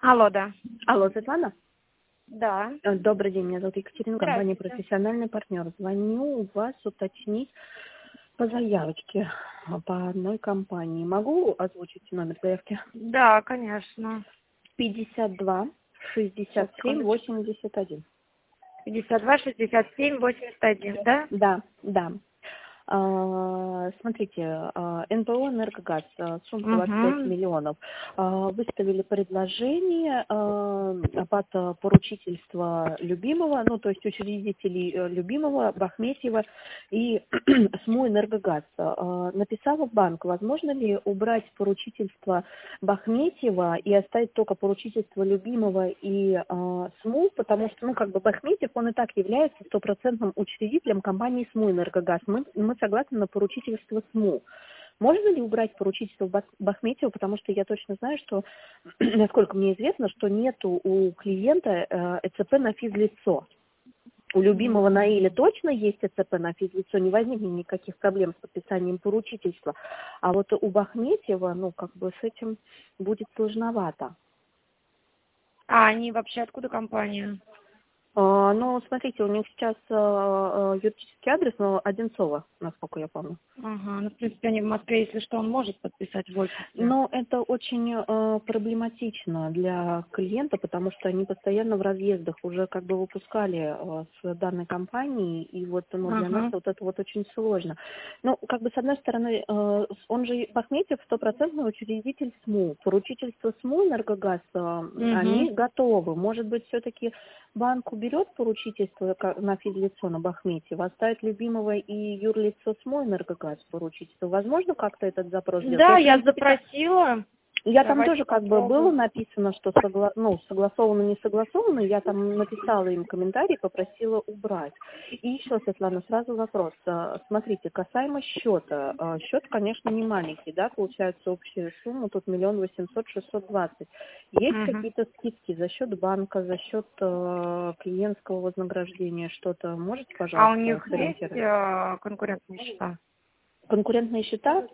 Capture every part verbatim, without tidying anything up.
Алло, да. Алло, Светлана? Да. Э, Добрый день, меня зовут Екатерина, компания Здравствуйте. «Профессиональный партнер». Звоню у вас уточнить по заявочке а, по одной компании. Могу озвучить номер заявки? Да, конечно. пятьдесят два Сейчас, шестьдесят семь секундочку. восемьдесят один. пятьдесят два шестьдесят семь восемьдесят один, да? Да, да. А, Смотрите, а, эн пэ о «Энергогаз», а, сумма двадцать пять Угу. миллионов. А, Выставили предложение а, под а, поручительство любимого, ну, то есть учредителей э, любимого, Бахметьева и СМУ «Энергогаз». А, Написала в банк, возможно ли убрать поручительство Бахметьева и оставить только поручительство любимого и а, СМУ, потому что, ну, как бы Бахметьев, он и так является стопроцентным учредителем компании СМУ «Энергогаз». Мы, мы согласны на поручительство СМУ. Можно ли убрать поручительство Бах- Бахметьева, потому что я точно знаю, что, насколько мне известно, что нету у клиента э, э цэ пэ на физлицо. У любимого Наиля точно есть э цэ пэ на физлицо, не возникнет никаких проблем с подписанием поручительства. А вот у Бахметьева, ну, как бы с этим будет сложновато. А они вообще откуда компания? А, ну, смотрите, у них сейчас а, а, юридический адрес, но Одинцово, насколько я помню. Ага, ну, в принципе, они в Москве, если что, он может подписать в офисе. Но это очень э, проблематично для клиента, потому что они постоянно в разъездах уже как бы выпускали э, с данной компании, и вот ну, для нас Ага. вот это вот очень сложно. Ну, как бы с одной стороны, э, он же Бахметьев стопроцентный учредитель СМУ, поручительство СМУ «Энергогаз», э, Угу. они готовы. Может быть, все-таки банк уберет поручительство ка- на физлицо, на Бахметьева, оставит любимого и юрлицо СМУ «Энергогаз» поручительство. Возможно как-то этот запрос сделать? Да, Я, в я принципе, так. запросила. Я там Давайте тоже как бы было попробуем. написано, что согла... ну, согласовано, не согласовано. Я там написала им комментарий, попросила убрать. И еще, Светлана, сразу вопрос. А, Смотрите, касаемо счета. А, Счет, конечно, не маленький, да, получается общая сумма, тут миллион восемьсот шестьсот двадцать. Есть Угу. какие-то скидки за счет банка, за счет э, клиентского вознаграждения, что-то можете, А у пожалуйста, них есть сориентировать? э, конкурентные счета? Конкурентные счета?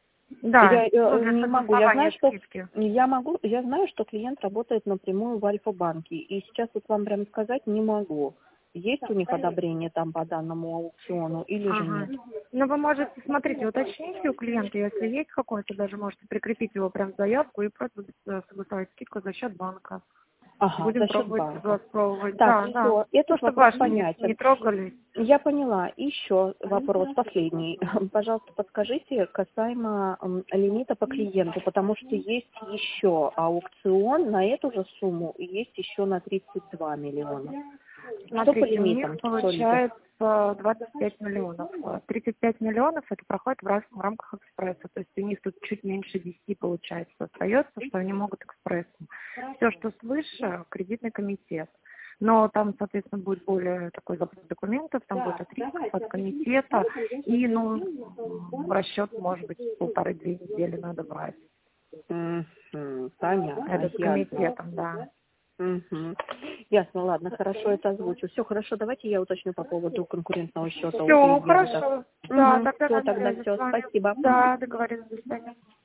Да, Я ну, э, для не могу. Я знаю, согласования что скидки. я могу, я знаю, что клиент работает напрямую в Альфа-банке. И сейчас вот вам прям сказать не могу. Есть у них одобрение там по данному аукциону или же Ага. нет? Ну, вы можете, смотрите, уточните у клиента, если есть какой-то, даже можете прикрепить его прям в заявку и просто э, согласовать скидку за счет банка. Ага, Будем за счет пробовать банка. согласовывать. Так, Да, да. все, Ну, этот чтобы вопрос ваши не, не понятен. трогали. Я поняла. Еще вопрос последний. Пожалуйста, подскажите касаемо м, лимита по клиенту, потому что есть еще аукцион на эту же сумму и есть еще на тридцать два миллиона. Что по Смотрите, у них лимитам солите? получается двадцать пять миллионов. тридцать пять миллионов это проходит в, раз, в рамках экспресса. То есть у них тут чуть меньше десяти получается. Остается, что они могут экспрессом. Все, что свыше, кредитный комитет. Но там, соответственно, будет более такой запрос документов, там будет от риска, от комитета. И, ну, расчет, может быть, полторы-две недели надо брать. Мгм, понятно, Это с ясно. комитетом, да. Мгм. Ясно, ладно, хорошо, это озвучу. Все хорошо, давайте я уточню по поводу конкурентного счета у Все, клиента. хорошо. Да, Угу, тогда все, на тогда связи с все, вами. спасибо. Да, договорились. До свидания.